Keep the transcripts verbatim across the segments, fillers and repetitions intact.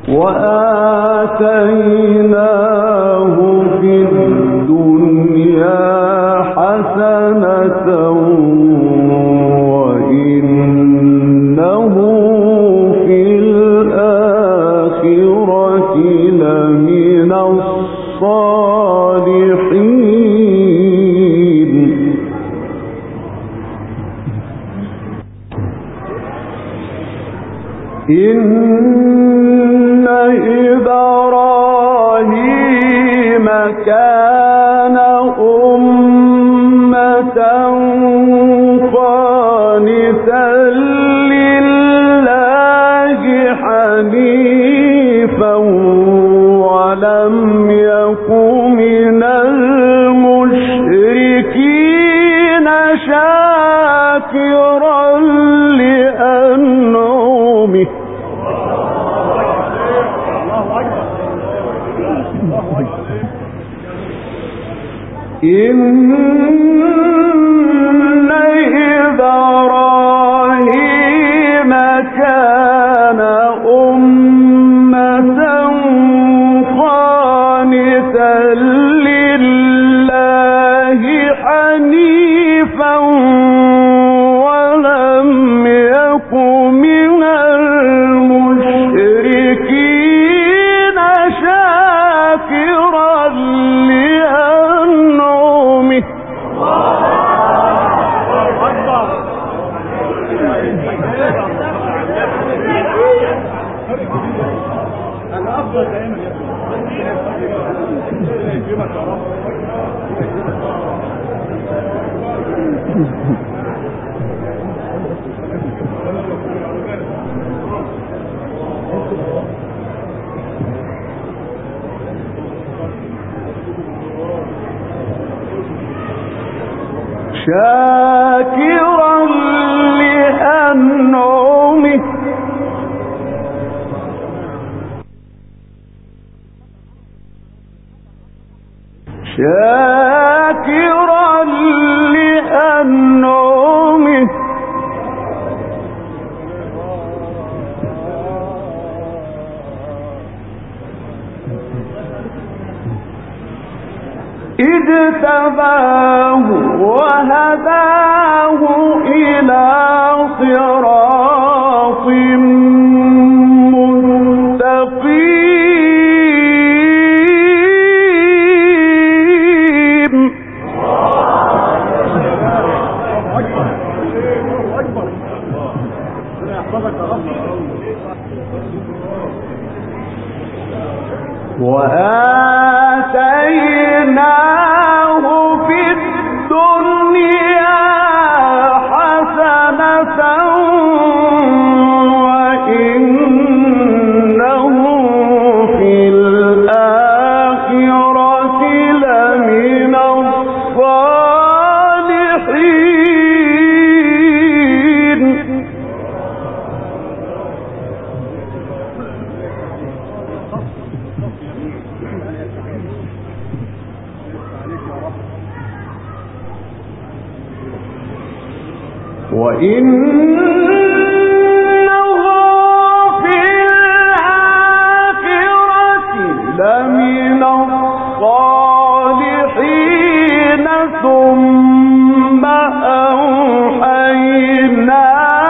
وآتيناه في الدنيا حسنة وإنه في الآخرة لمن الصالحين. إن إبراهيم كان أمة قانتا لله حنيفا ولم يك من المشركين شاكرا لأنعمه. إن إبراهيم كان أمة قانتا لله حنيفا ولم يك من المشركين شاكرا لأنعمه. شاكرا لأنعمه. شاكرا لأنعمه. اجتباه وهداه إلى صراط مستقيم. وآتيناه في الدنيا حسنة وإنه في الآخرة لمن الصالحين. وإنه في الآخرة لمن الصالحين. ثم أوحينا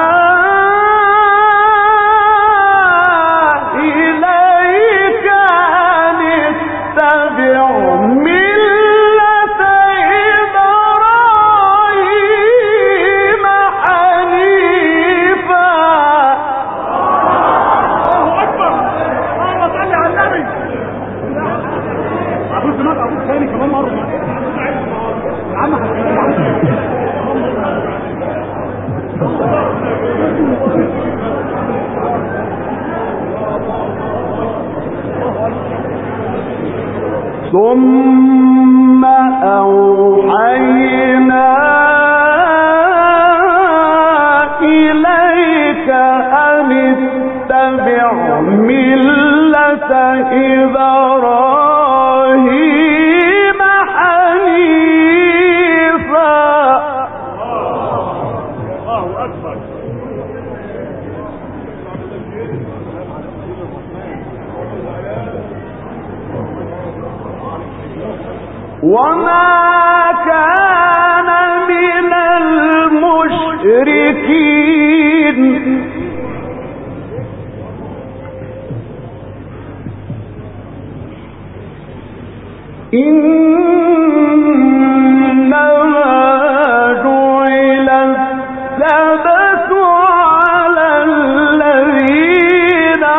إليك أن اتبع ملة إبراهيم حنيفا. الله أكبر. اللهم صل على النبي. أبو سماك أبو ثاني كمان مرة. عم ثم أوحينا إليك أن اتبع ملة إبراهيم حنيفا. الله أكبر. وما كان من المشركين إنما جعل السبت على الذين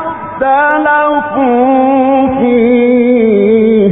اختلفوا فيه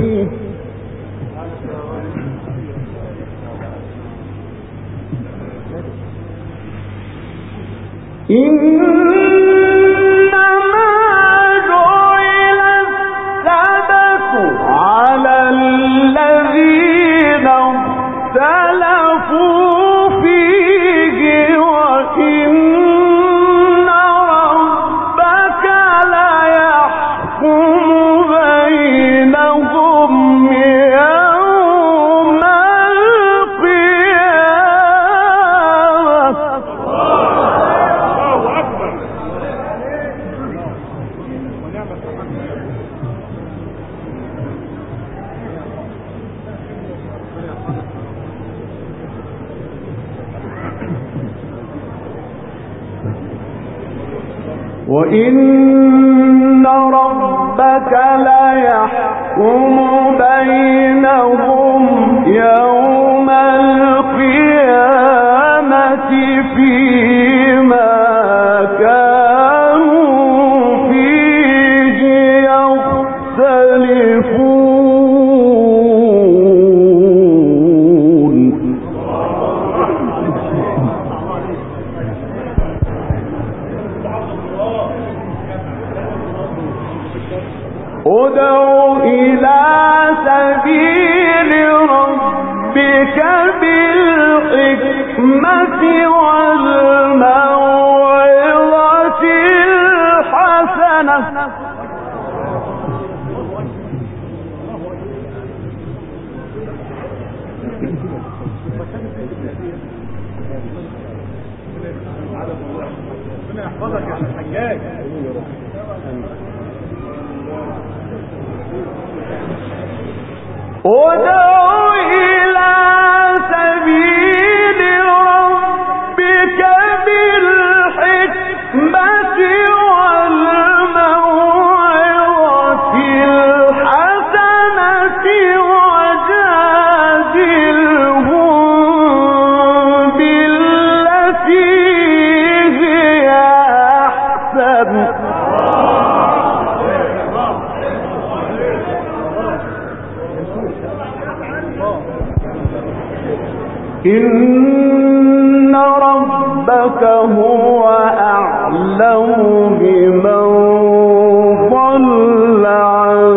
وإن ربك ليحكم بينهم يوم القيامة فيما كانوا فيه يختلفون ادع إلى سبيل ربك بالحكمة والموعظة الحسنة ربنا يحفظك يا الحجاج. ادع إلى سبيل ربك بالحكمة والموعظة الحسنة وجادلهم بالتي هي أحسن إن ربك هو أعلم بمن ضل عن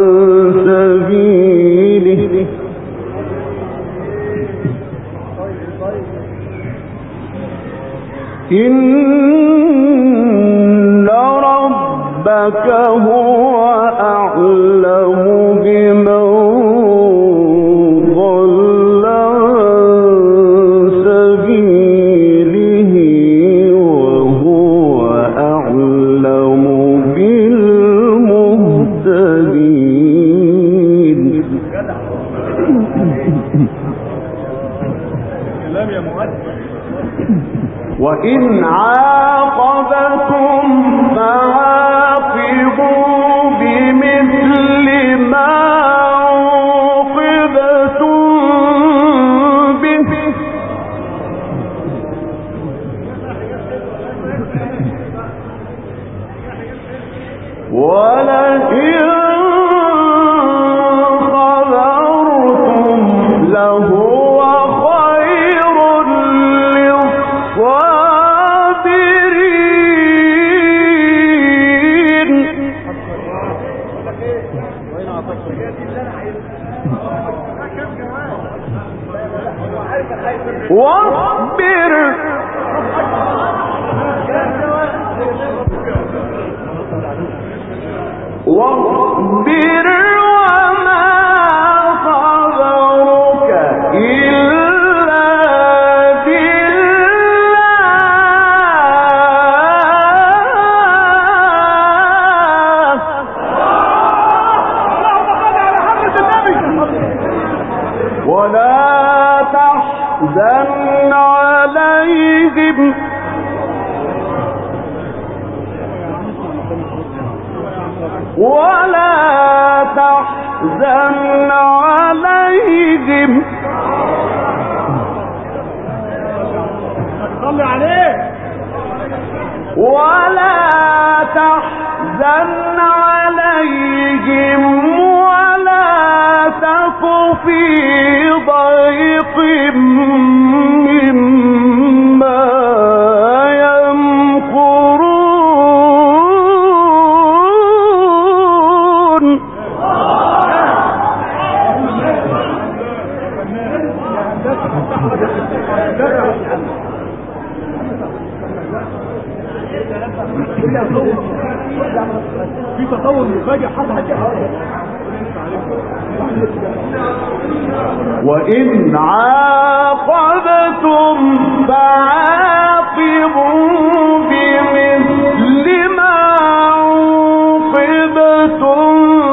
سبيله إن ربك هو أعلم بمن وإن عاقبتم فعاقبوا بمثل ما عوقبتم به ولئن صبرتم لهو خير للصابرين واصبر واصبر وما صبرك إلا بالله. تحزن عليهم ولا تحزن عليهم صلي عليه ولا تحزن عليهم ولا تك في ضيق مما يمكرون في تطور مفاجئ حصل. وإن عاقبتم فعاقبوا بمثل ما عوقبتم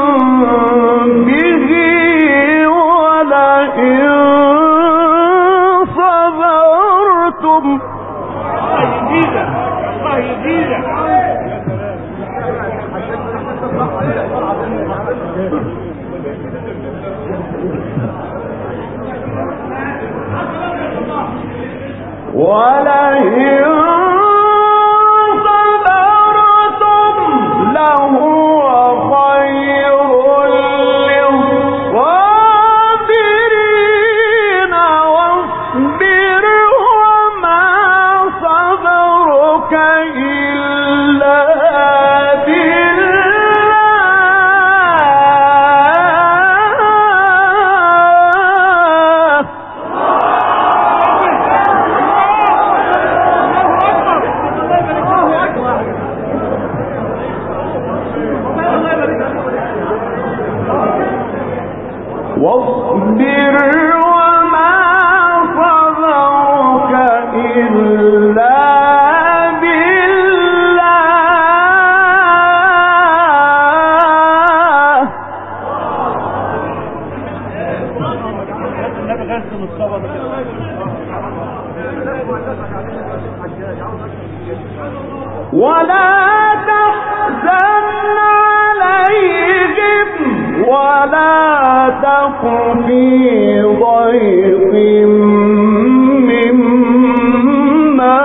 به ولئن صبرتم ولئن صبرتم لهو خير للصابرين واصبر وما صبرك إلا واصبر وما صبرك إلا بالله ولا تحزن عليهم ولا تك في ضيق مما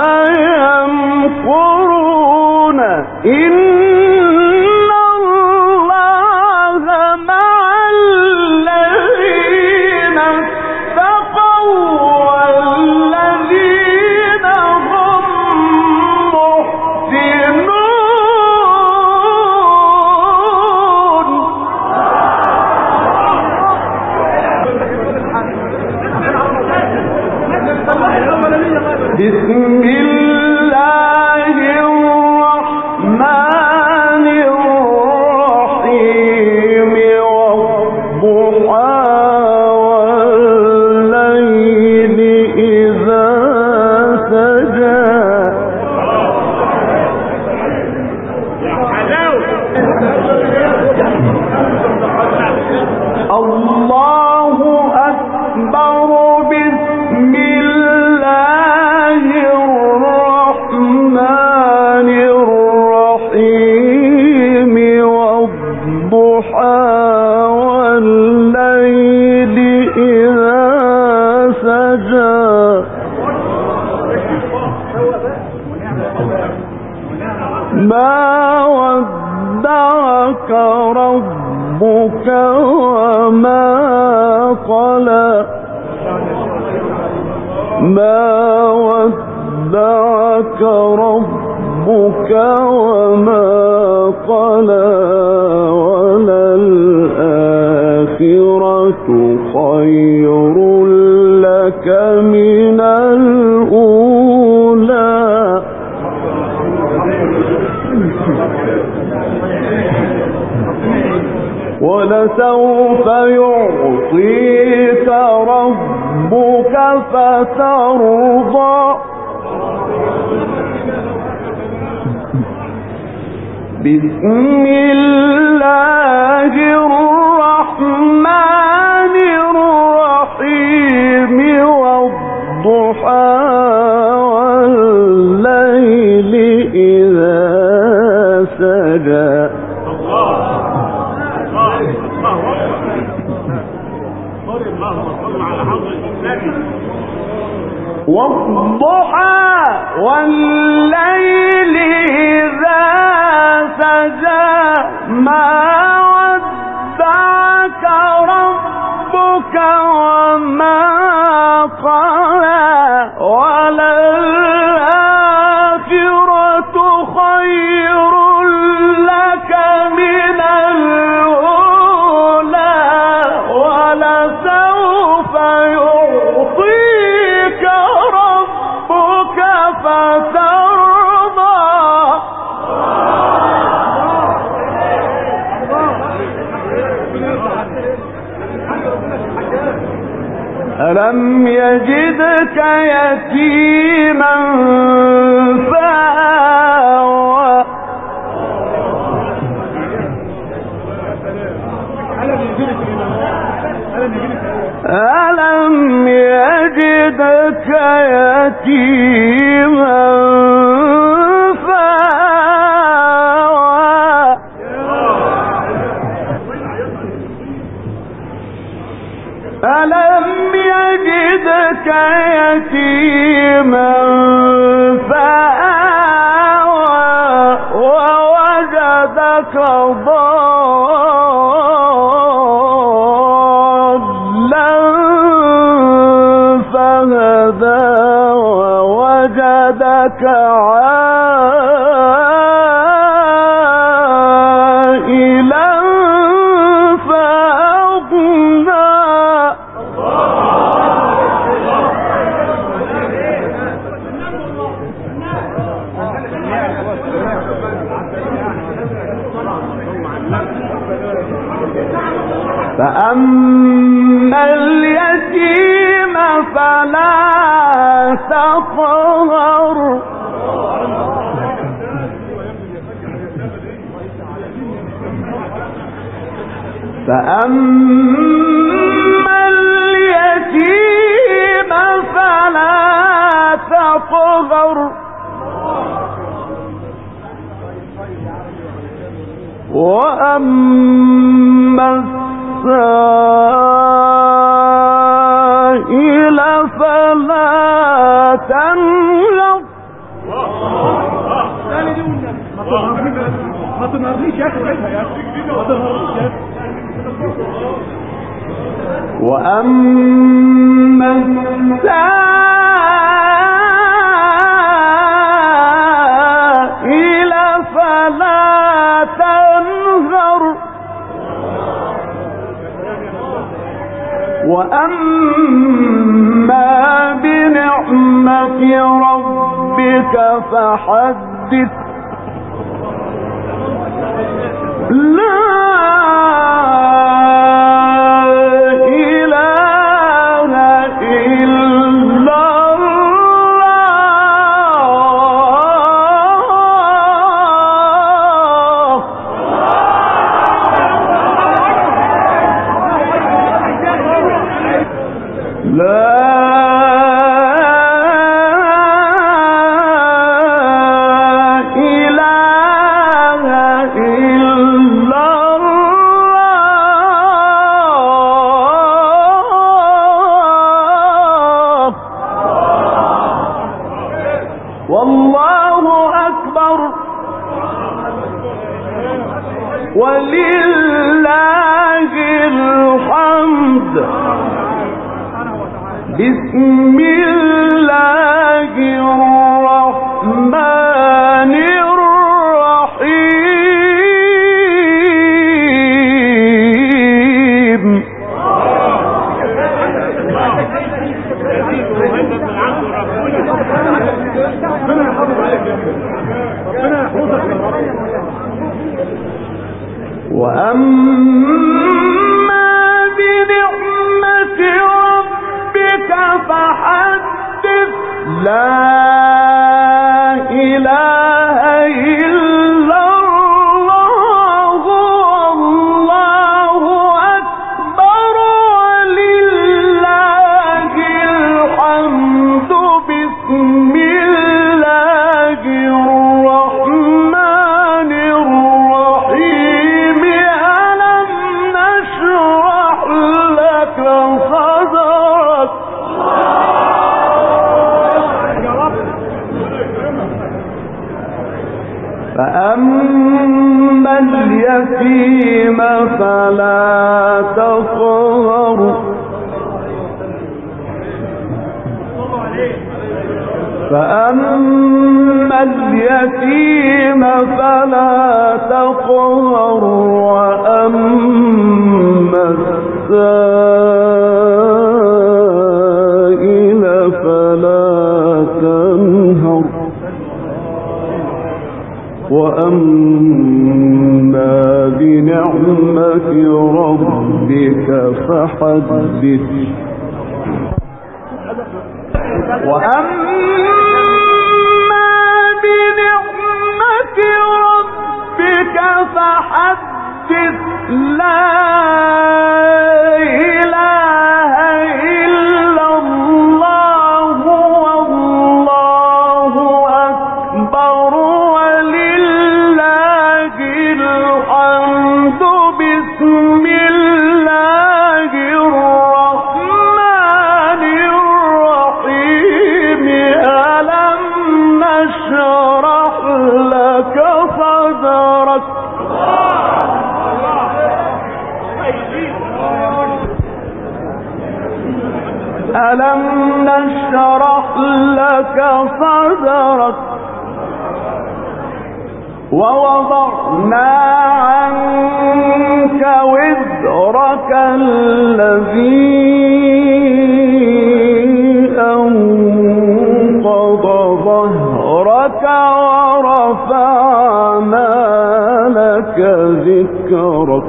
يمكرون إن الله مع الذين اتقوا والذين هم محسنون بسم الله الرحمن الرحيم والضحى والليل إذا سجى الله أكبر بسم الله الرحمن الرحيم والضحى والليل إذا سجى ما ودعك ربك وما قلى ما ودعك ربك وما قلى وللآخرة خير لك من الأولى ولسوف يعطيك ربك فترضى بسم الله الرحمن الرحيم والضحى سجى والضحى والليل إذا سجى ما ودعك ربك وما قلى وللآخرة خير لك من الأولى ولسوف يعطيك ربك فترضى ألم يجدك يتيما فآوى ألم يجدك يتيما فآوى ألم يجدك يتيما فآوى ووجدك ضالا فهدى ووجدك عائلا فأغنى فأما اليتيم فلا تقهر فأما اليتيم فلا تقهر وأما السائل فلا تنهر ما تنهرنيش يا اخي يا اخي ما تنهرنيش يا اخي وأما السائل فلا تنهر وأما بنعمة ربك فحدث لا والله أكبر ولله الحمد بسم الله الرحمن الرحيم وأما بنعمة ربك فحدث لا إله إلا الله والله أكبر ولله الحمد بسم الله الرحمن الرحيم اليتيم فلا تقهر فأما اليتيم فلا تقهر وأما السائل فلا تنهر وأما بنعمة ربك فحدث وأما بنعمة ربك فحدث لا إله إلا الله والله أكبر ولله الحمد بسم الله الرحمن الرحيم ألم نشرح لك صدرك ألم نشرح لك صدرك ووضعنا عنك وزرك الذي أنقض ظهرك ورفعنا لك ذكرك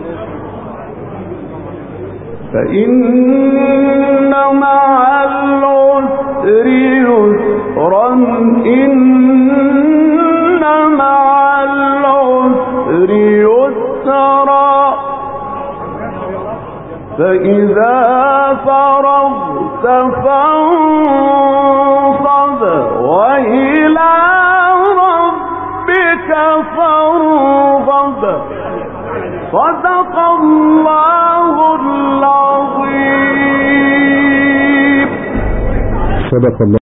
فإن مع العسر يسرا إن مع العسر يسرا فإذا فرغت فانصب وإلى ربك فارغب صدق الله العظيم. صدق الله.